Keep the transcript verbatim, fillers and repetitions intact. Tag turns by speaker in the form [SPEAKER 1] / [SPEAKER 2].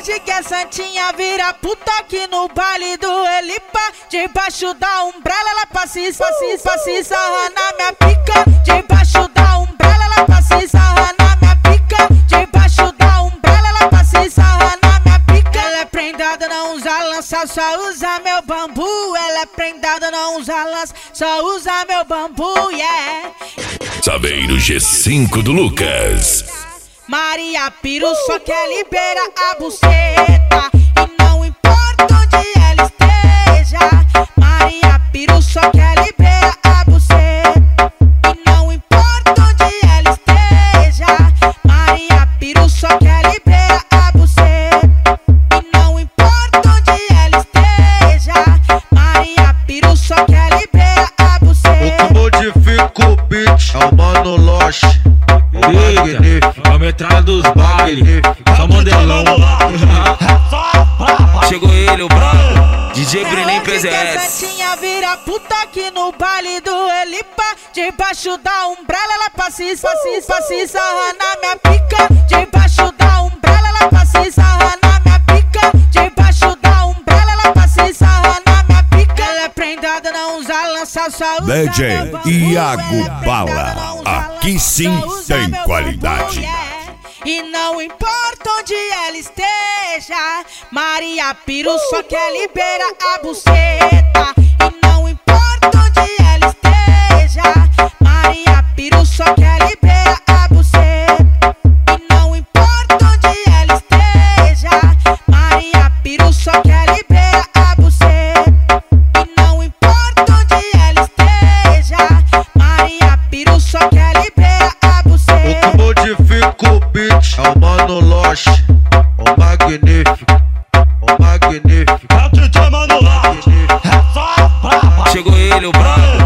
[SPEAKER 1] pode que a santinha vira puta aqui no baile do Elipa. Debaixo da umbrella ela passa e passa e sarra na minha pica. Debaixo da umbrella ela passa e sarra na minha pica. Debaixo da umbrella ela passa e sarra na minha pica. Ela é prendada, não usa lança, só usa meu bambu. Ela é prendada, não usa lança, só usa meu bambu, yeah.
[SPEAKER 2] Saveiro G cinco do Lucas.
[SPEAKER 1] Maria Piru só quer liberar a buceta e não importa onde ela esteja. Maria Piru só quer liberar a buceta e não importa onde ela esteja. Maria Piru só quer liberar a buceta e não importa onde ela esteja. Maria Piru só quer liberar a buceta.
[SPEAKER 3] O que modifica o beat é o Mano Loche.
[SPEAKER 4] Eita, a metralha dos bailes, só modelão. Chegou ele, o brabo, D J Brenin P Z S.
[SPEAKER 1] A santinha vira puta aqui no baile do Elipa. Debaixo da umbrella ela passa e passa e sarra na minha pica. Debaixo da umbrella ela passa e sarra na minha pica. Debaixo da umbrella ela passa e sarra na minha pica. Ela é prendada, não usa lança, só usa
[SPEAKER 2] D J
[SPEAKER 1] meu bambu.
[SPEAKER 2] Iago Bala, aqui sim tem qualidade.
[SPEAKER 1] E não importa onde ela esteja, Maria Piru só quer liberar a buceta. E não importa onde ela esteja, Maria Piru só quer liberar a buceta. E não importa onde ela esteja, Maria Piru só quer liberar a buceta. E não importa onde ela esteja, Maria Piru só quer liberar a buceta.
[SPEAKER 3] O que modifica o beat é o Mano Loche, o magnífico, o magnífico.
[SPEAKER 4] Chegou ele, o brabo,